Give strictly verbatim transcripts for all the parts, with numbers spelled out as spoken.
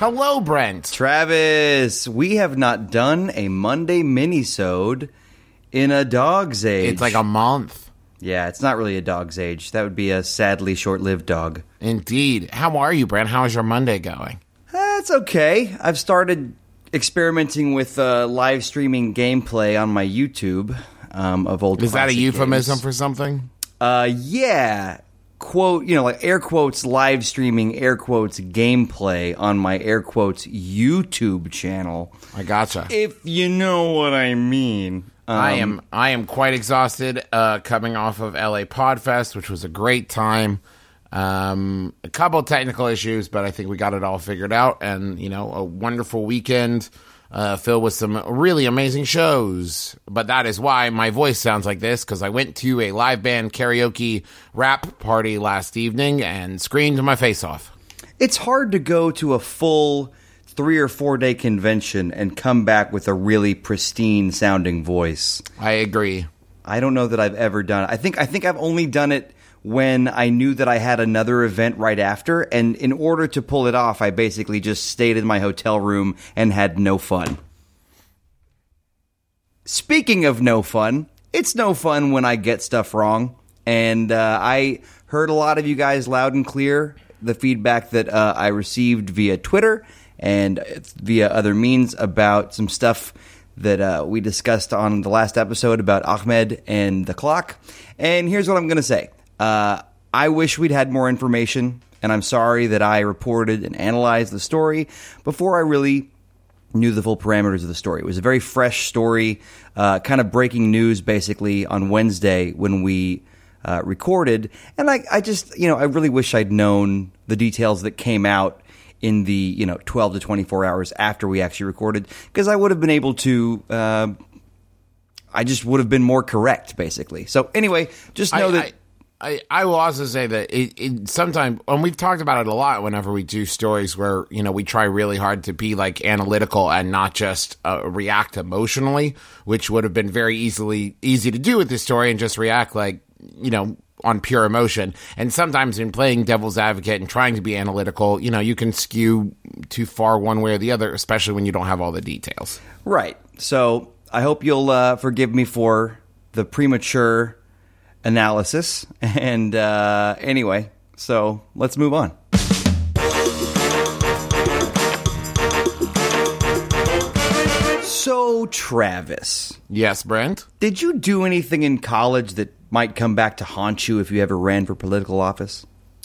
Hello, Brent. Travis, we have not done a Monday mini-sode in a dog's age. It's like a month. Yeah, it's not really a dog's age. That would be a sadly short-lived dog. Indeed. How are you, Brent? How is your Monday going? Uh, it's okay. I've started experimenting with uh, live streaming gameplay on my YouTube um, of old Is that a euphemism games. for something? Uh, yeah. Quote, you know, like air quotes live streaming, air quotes gameplay on my air quotes YouTube channel. I gotcha. If you know what I mean. Um, I am I am quite exhausted uh, coming off of L A Podfest, which was a great time. Um, a couple technical issues, but I think we got it all figured out. And, you know, a wonderful weekend uh, filled with some really amazing shows. But that is why my voice sounds like this, because I went to a live band karaoke rap party last evening and screamed my face off. It's hard to go to a full three or four day convention and come back with a really pristine sounding voice. I agree. I don't know that I've ever done it. I think I think I've only done it when I knew that I had another event right after, and in order to pull it off, I basically just stayed in my hotel room and had no fun. Speaking of no fun, it's no fun when I get stuff wrong, and uh, I heard a lot of you guys loud and clear the feedback that uh, I received via Twitter and via other means about some stuff that uh, we discussed on the last episode about Ahmed and the clock. And here's what I'm going to say. Uh, I wish we'd had more information, and I'm sorry that I reported and analyzed the story before I really knew the full parameters of the story. It was a very fresh story, uh, kind of breaking news basically on Wednesday when we uh, recorded. And I, I just, you know, I really wish I'd known the details that came out in the, you know, twelve to twenty-four hours after we actually recorded, because I would have been able to, uh, I just would have been more correct, basically. So anyway, just know I, that... I, I, I will also say that it, it sometimes, and we've talked about it a lot whenever we do stories where, you know, we try really hard to be like analytical and not just uh, react emotionally, which would have been very easily easy to do with this story and just react like, you know, on pure emotion. And sometimes in playing devil's advocate and trying to be analytical, you know, you can skew too far one way or the other, especially when you don't have all the details. Right. So I hope you'll uh, forgive me for the premature analysis. And uh, anyway, so let's move on. So, Travis. Yes, Brent? Did you do anything in college that might come back to haunt you if you ever ran for political office?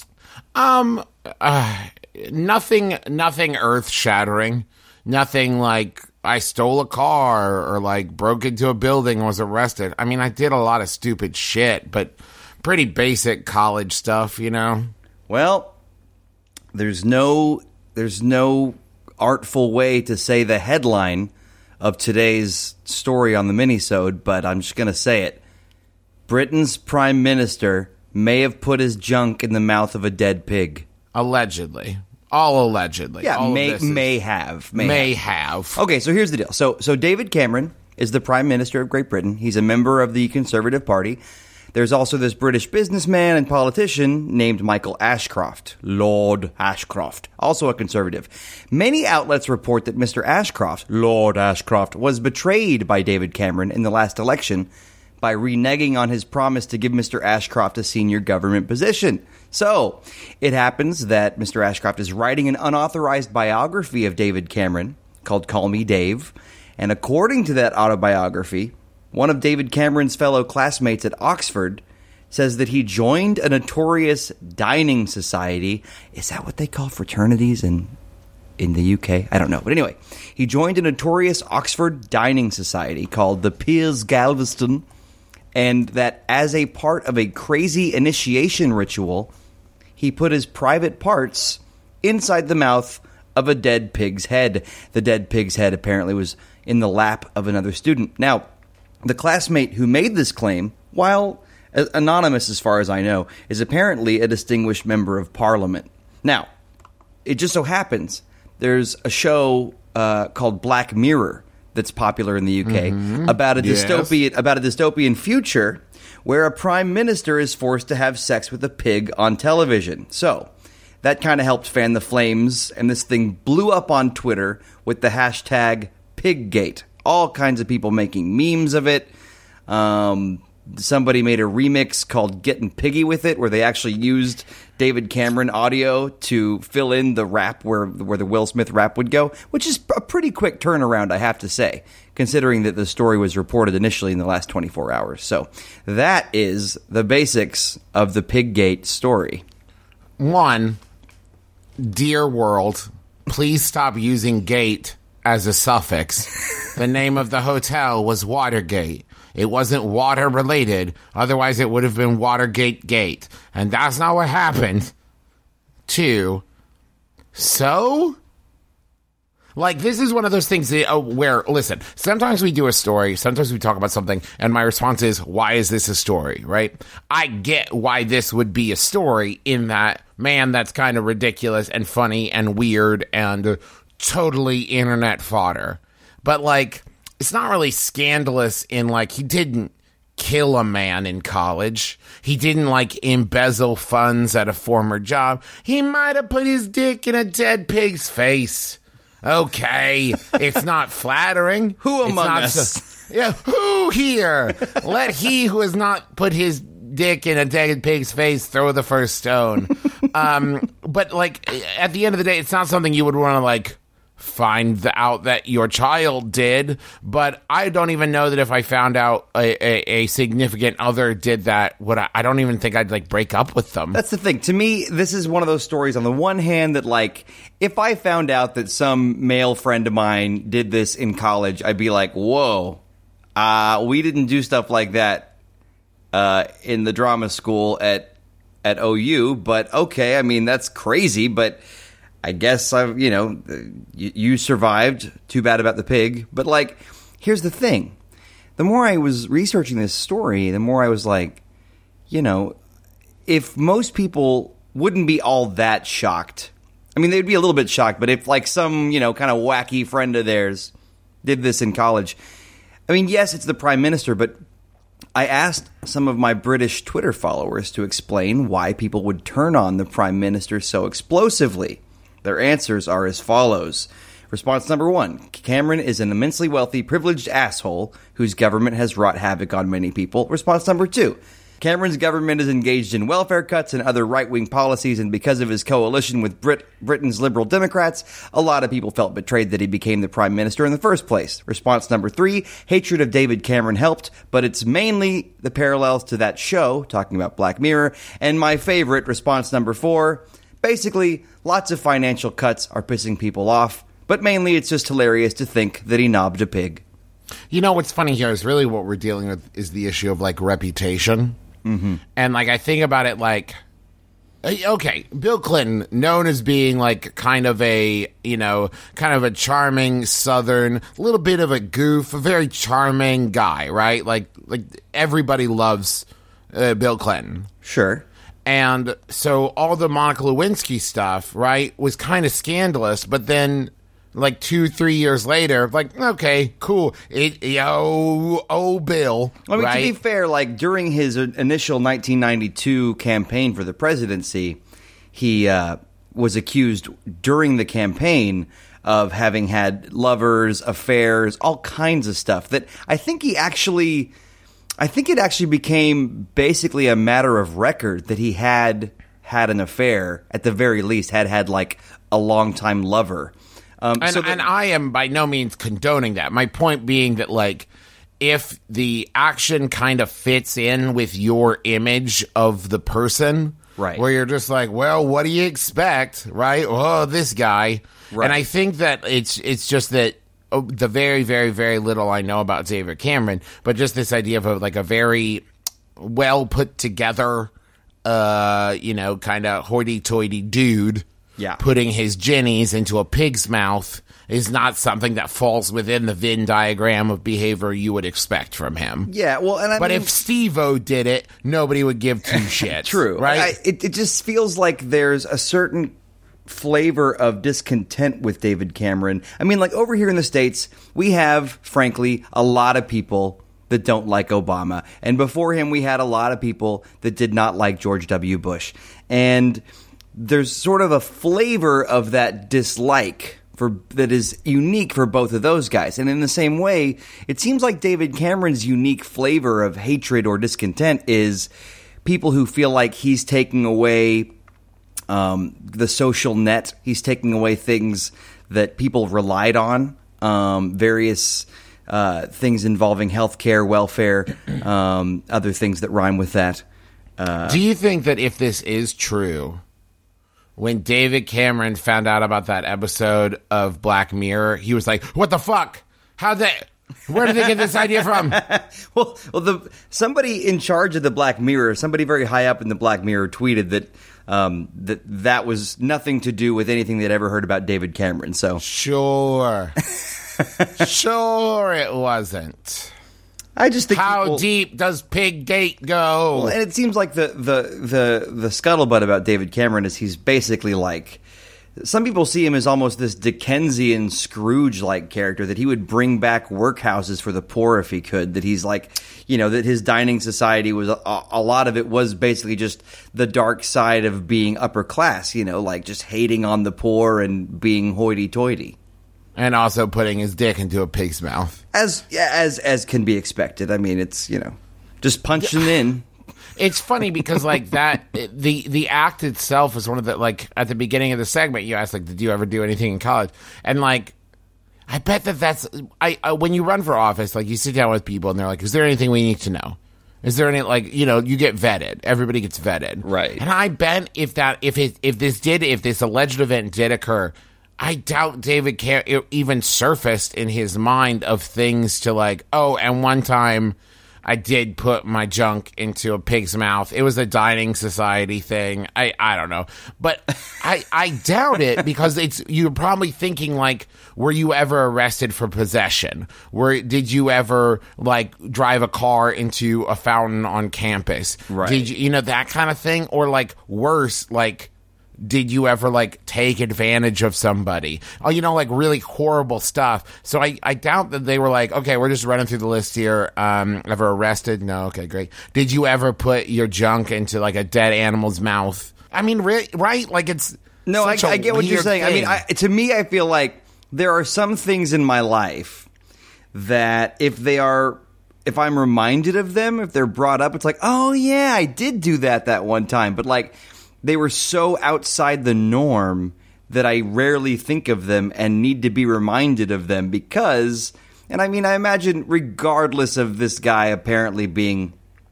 Um, uh, nothing, nothing earth-shattering. Nothing like I stole a car or like broke into a building and was arrested. I mean, I did a lot of stupid shit, but pretty basic college stuff, you know? Well, there's no there's no artful way to say the headline of today's story on the minisode, but I'm just going to say it. Britain's prime minister may have put his junk in the mouth of a dead pig. Allegedly. All allegedly. Yeah, All may of this may is, have. May, may have. have. Okay, so here's the deal. So so David Cameron is the Prime Minister of Great Britain. He's a member of the Conservative Party. There's also this British businessman and politician named Michael Ashcroft, Lord Ashcroft, also a Conservative. Many outlets report that Mister Ashcroft, Lord Ashcroft, was betrayed by David Cameron in the last election by reneging on his promise to give Mister Ashcroft a senior government position. So, it happens that Mister Ashcroft is writing an unauthorized biography of David Cameron called Call Me Dave, and according to that autobiography, one of David Cameron's fellow classmates at Oxford says that he joined a notorious dining society. Is that what they call fraternities in in the U K? I don't know. But anyway, he joined a notorious Oxford dining society called the Piers Galveston, and that as a part of a crazy initiation ritual, he put his private parts inside the mouth of a dead pig's head. The dead pig's head apparently was in the lap of another student. Now, the classmate who made this claim, while anonymous as far as I know, is apparently a distinguished member of Parliament. Now, it just so happens there's a show uh, called Black Mirror that's popular in the U K mm-hmm. about a yes. dystopian about a dystopian future where a prime minister is forced to have sex with a pig on television. So, that kind of helped fan the flames, and this thing blew up on Twitter with the hashtag Piggate. All kinds of people making memes of it. Um, somebody made a remix called Getting Piggy with It, where they actually used David Cameron audio to fill in the rap where where the Will Smith rap would go, which is a pretty quick turnaround, I have to say, considering that the story was reported initially in the last twenty-four hours. So that is the basics of the Piggate story. One, dear world, please stop using gate as a suffix. The name of the hotel was Watergate. It wasn't water related. Otherwise, it would have been Watergate Gate. And that's not what happened. Two, so? Like, this is one of those things that, uh, where, listen, sometimes we do a story, sometimes we talk about something, and my response is, why is this a story, right? I get why this would be a story in that, man, that's kind of ridiculous and funny and weird and uh, totally internet fodder. But, like, it's not really scandalous in, like, he didn't kill a man in college. He didn't, like, embezzle funds at a former job. He might have put his dick in a dead pig's face. Okay, it's not flattering. Who It's among not us? So, yeah, who here? Let he who has not put his dick in a dead pig's face throw the first stone. Um, but, like, at the end of the day, it's not something you would want to, like, find the, out that your child did, but I don't even know that if I found out a, a, a significant other did that, would I, I don't even think I'd, like, break up with them. That's the thing. To me, this is one of those stories on the one hand that, like, if I found out that some male friend of mine did this in college, I'd be like, whoa, uh, we didn't do stuff like that uh, in the drama school at at O U, but okay, I mean, that's crazy, but I guess I've, you know, you, you survived. Too bad about the pig. But, like, here's the thing. The more I was researching this story, the more I was like, you know, if most people wouldn't be all that shocked. I mean, they'd be a little bit shocked, but if, like, some, you know, kind of wacky friend of theirs did this in college. I mean, yes, it's the prime minister, but I asked some of my British Twitter followers to explain why people would turn on the prime minister so explosively. Their answers are as follows. Response number one, Cameron is an immensely wealthy, privileged asshole whose government has wrought havoc on many people. Response number two, Cameron's government is engaged in welfare cuts and other right-wing policies, and because of his coalition with Brit- Britain's Liberal Democrats, a lot of people felt betrayed that he became the prime minister in the first place. Response number three, hatred of David Cameron helped, but it's mainly the parallels to that show, talking about Black Mirror. And my favorite, response number four, basically, lots of financial cuts are pissing people off, but mainly it's just hilarious to think that he knobbed a pig. You know, what's funny here is really what we're dealing with is the issue of, like, reputation. Mm-hmm. And, like, I think about it like, okay, Bill Clinton, known as being, like, kind of a, you know, kind of a charming Southern, little bit of a goof, a very charming guy, right? Like, like everybody loves uh, Bill Clinton. Sure. And so all the Monica Lewinsky stuff, right, was kind of scandalous, but then, like, two, three years later, like, okay, cool. It, yo, oh, Bill, I mean, right? to be fair, like, during his initial nineteen ninety-two campaign for the presidency, he uh, was accused during the campaign of having had lovers, affairs, all kinds of stuff that I think he actually... I think it actually became basically a matter of record that he had had an affair, at the very least, had had, like, a longtime lover. Um, and, so that, and I am by no means condoning that. My point being that, like, if the action kind of fits in with your image of the person, right, where you're just like, well, what do you expect, right? Oh, this guy. Right. And I think that it's it's just that oh, the very, very, very little I know about David Cameron, but just this idea of a, like a very well put together, uh, you know, kind of hoity-toity dude, yeah, putting his jennies into a pig's mouth is not something that falls within the Venn diagram of behavior you would expect from him. Yeah, well, and I but mean, if Steve-O did it, nobody would give two shits. True, right? I, it, it just feels like there's a certain flavor of discontent with David Cameron. I mean, like, over here in the States, we have, frankly, a lot of people that don't like Obama. And before him, we had a lot of people that did not like George W. Bush. And there's sort of a flavor of that dislike for that is unique for both of those guys. And in the same way, it seems like David Cameron's unique flavor of hatred or discontent is people who feel like he's taking away um, the social net. He's taking away things that people relied on, um, various uh, things involving healthcare, welfare, um, other things that rhyme with that. Uh, Do you think that if this is true, when David Cameron found out about that episode of Black Mirror, he was like, "What the fuck? How they? Where did they get this idea from?" well, well, the somebody in charge of the Black Mirror, somebody very high up in the Black Mirror, tweeted that um, that that was nothing to do with anything they'd ever heard about David Cameron. So sure, sure, it wasn't. I just think how people, deep does Pig Gate go? Well, and it seems like the, the, the, the scuttlebutt about David Cameron is he's basically like, some people see him as almost this Dickensian Scrooge-like character, that he would bring back workhouses for the poor if he could, that he's like, you know, that his dining society was, a, a lot of it was basically just the dark side of being upper class, you know, like just hating on the poor and being hoity-toity. And also putting his dick into a pig's mouth. As as as can be expected. I mean, it's, you know, just punching in. It's funny because, like, that, the the act itself is one of the, like, at the beginning of the segment, you asked, like, did you ever do anything in college? And, like, I bet that that's, I, I when you run for office, like, you sit down with people and they're like, is there anything we need to know? Is there any, like, you know, you get vetted. Everybody gets vetted. Right. And I bet if that, if it, if this did, if this alleged event did occur, I doubt David Cam- even surfaced in his mind of things to like, oh, and one time I did put my junk into a pig's mouth. It was a dining society thing. I, I don't know. But I, I doubt it because it's you're probably thinking like, were you ever arrested for possession? Were did you ever like drive a car into a fountain on campus? Right. Did you, you know, that kind of thing? Or like worse, like, did you ever, like, take advantage of somebody? Oh, you know, like, really horrible stuff. So I, I doubt that they were like, okay, we're just running through the list here. Um, ever arrested? No, okay, great. Did you ever put your junk into, like, a dead animal's mouth? I mean, re- right? Like, it's No, I, such a I get what you're weird saying. I thing. mean, I, to me, I feel like there are some things in my life that if they are... if I'm reminded of them, if they're brought up, it's like, oh, yeah, I did do that that one time. But, like... they were so outside the norm that I rarely think of them and need to be reminded of them because, and I mean, I imagine regardless of this guy apparently being,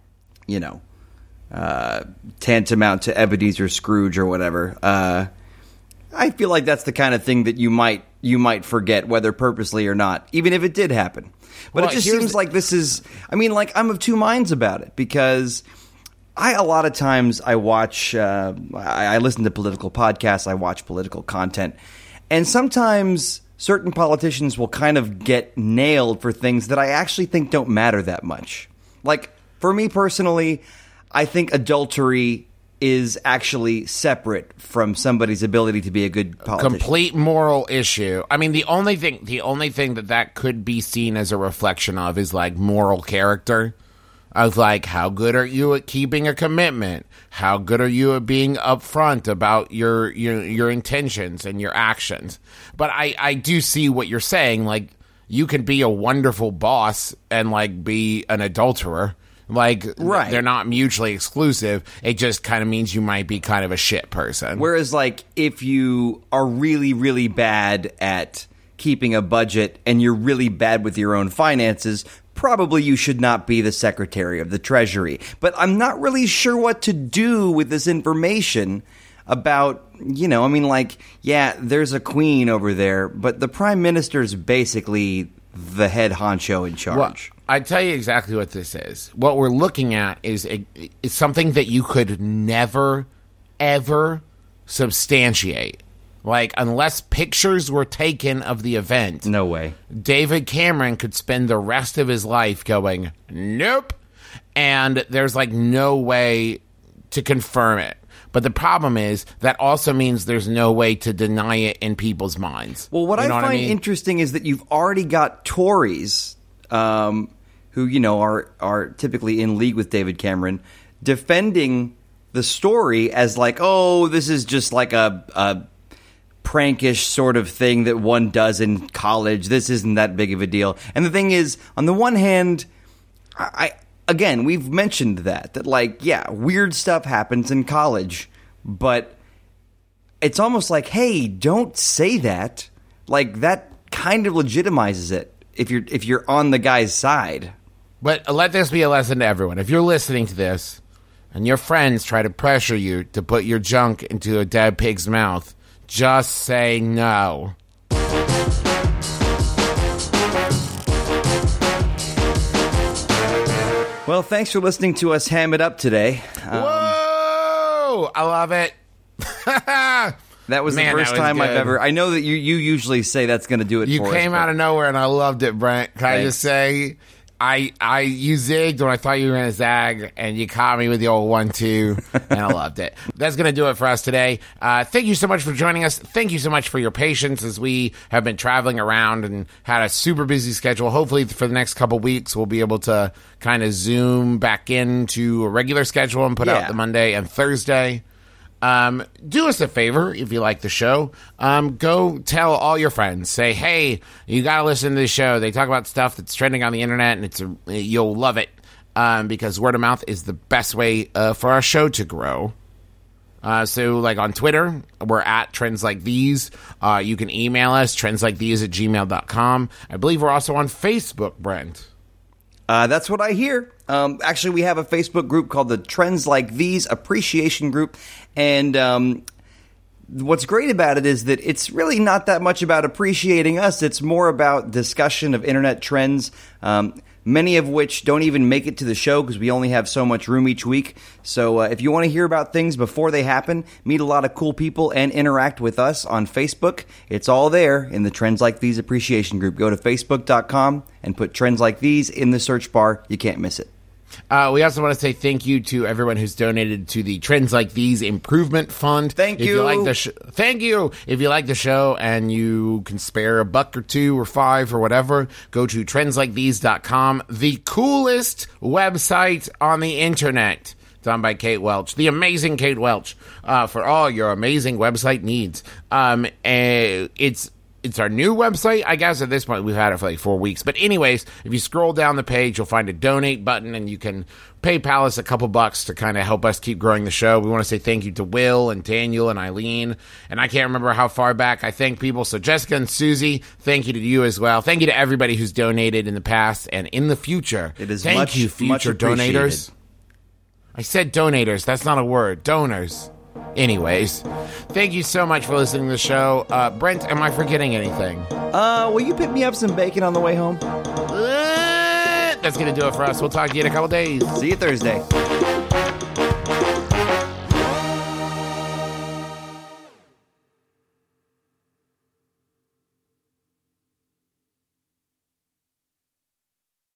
you know, uh, tantamount to Ebenezer Scrooge or whatever, uh, I feel like that's the kind of thing that you might you might forget, whether purposely or not, even if it did happen. But Well, it just here's seems the- like this is, I mean, like, I'm of two minds about it because... I, a lot of times I watch, uh, I, I listen to political podcasts, I watch political content, and sometimes certain politicians will kind of get nailed for things that I actually think don't matter that much. Like, for me personally, I think adultery is actually separate from somebody's ability to be a good politician. Complete moral issue. I mean, the only thing, the only thing that that could be seen as a reflection of is like moral character. Of like, how good are you at keeping a commitment? How good are you at being upfront about your your your intentions and your actions? But I, I do see what you're saying. Like, you can be a wonderful boss and like be an adulterer. Like, right. They're not mutually exclusive. It just kind of means you might be kind of a shit person. Whereas, like, if you are really, really bad at keeping a budget and you're really bad with your own finances, probably you should not be the Secretary of the Treasury. But I'm not really sure what to do with this information about, you know, I mean, like, yeah, there's a queen over there, but the Prime Minister's basically the head honcho in charge. Well, I tell you exactly what this is. What we're looking at is, a, is something that you could never, ever substantiate. Like, unless pictures were taken of the event. No way. David Cameron could spend the rest of his life going, nope. And there's, like, no way to confirm it. But the problem is that also means there's no way to deny it in people's minds. Well, what You I know find what I mean? interesting is that you've already got Tories, um, who, you know, are, are typically in league with David Cameron, defending the story as like, oh, this is just like a, a prankish sort of thing that one does in college. This isn't that big of a deal. And the thing is, on the one hand, I, I again, we've mentioned that, that like, yeah, weird stuff happens in college, but it's almost like, hey, don't say that. Like, that kind of legitimizes it if you're if you're on the guy's side. But let this be a lesson to everyone. If you're listening to this and your friends try to pressure you to put your junk into a dead pig's mouth, just say no. Well, thanks for listening to us ham it up today. Um, Whoa! I love it. That was Man, the first was time good. I've ever... I know that you, you usually say that's going to do it you for us. You came out of nowhere, and I loved it, Brent. Can Thanks. I just say... I, I, you zigged when I thought you were going to zag, and you caught me with the old one, two, and I loved it. That's going to do it for us today. Uh, thank you so much for joining us. Thank you so much for your patience as we have been traveling around and had a super busy schedule. Hopefully for the next couple weeks, we'll be able to kind of zoom back into a regular schedule and put yeah. out the Monday and Thursday. Um, do us a favor if you like the show. Um, go tell all your friends. Say, hey, you gotta listen to this show. They talk about stuff that's trending on the internet, and it's a, you'll love it. Um, because word of mouth is the best way uh, for our show to grow. Uh, so, like on Twitter, we're at Trends Like These. Uh, you can email us, trendslikethese at gmail dot com. I believe we're also on Facebook, Brent. Uh, that's what I hear. Um, actually, we have a Facebook group called the Trends Like These Appreciation Group. And um, what's great about it is that it's really not that much about appreciating us. It's more about discussion of internet trends, um, many of which don't even make it to the show because we only have so much room each week. So uh, if you want to hear about things before they happen, meet a lot of cool people, and interact with us on Facebook, it's all there in the Trends Like These Appreciation Group. Go to facebook dot com and put Trends Like These in the search bar. You can't miss it. Uh, we also want to say thank you to everyone who's donated to the Trends Like These Improvement Fund. Thank you. If you like the sh- thank you. If you like the show and you can spare a buck or two or five or whatever, go to trends like these dot com, the coolest website on the internet. Done by Kate Welch, the amazing Kate Welch, uh, for all your amazing website needs. Um, uh, it's It's our new website, I guess. At this point, we've had it for like four weeks. But anyways, if you scroll down the page, you'll find a donate button, and you can PayPal us a couple bucks to kind of help us keep growing the show. We want to say thank you to Will and Daniel and Eileen. And I can't remember how far back I thank people. So Jessica and Susie, thank you to you as well. Thank you to everybody who's donated in the past and in the future. It is thank much, you, future donators. I said donators. That's not a word. Donors. Anyways, thank you so much for listening to the show. Uh, Brent, am I forgetting anything? Uh, will you pick me up some bacon on the way home? Uh, that's going to do it for us. We'll talk to you in a couple days. See you Thursday.